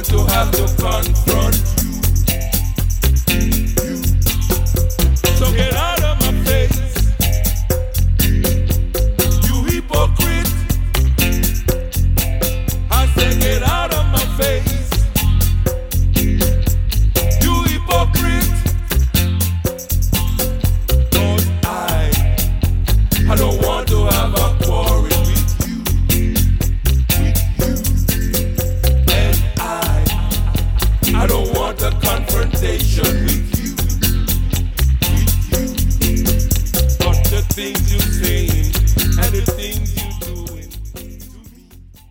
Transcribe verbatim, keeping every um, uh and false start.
want to have to confront you. you. So get out of my face, you hypocrite. I say get out of my face, you hypocrite. Cause I, I don't want to have a quarrel with you, with you. And I, I don't want a confrontation with you, with you. But the thing